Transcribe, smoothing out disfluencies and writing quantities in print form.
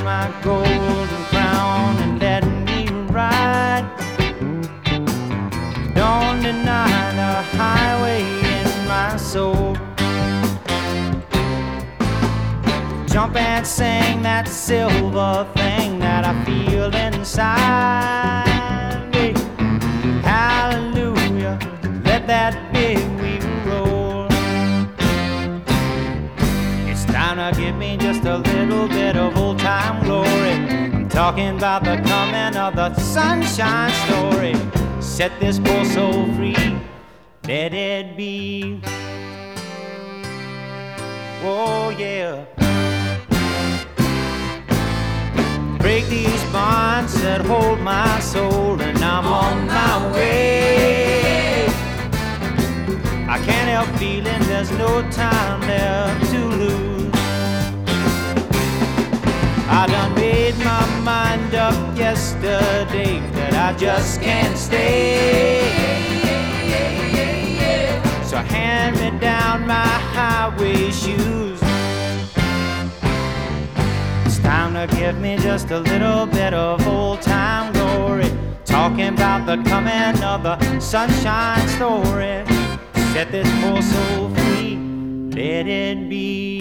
my golden crown and let me ride. Don't deny the highway in my soul. Jump and sing that silver thing that I feel inside. Hey, hallelujah, let that big wheel roll. It's time to give me just a little bit of old time glory. I'm talking about the coming of the sunshine story. Set this poor soul free, let it be. Oh yeah. Break these bonds that hold my soul, and I'm on my way. I can't help feeling there's no time left to lose. I done made my mind up yesterday that I just can't stay. So hand me down my highway shoes. It's time to give me just a little bit of old time glory. Talking about the coming of the sunshine story. Set this poor soul free, let it be.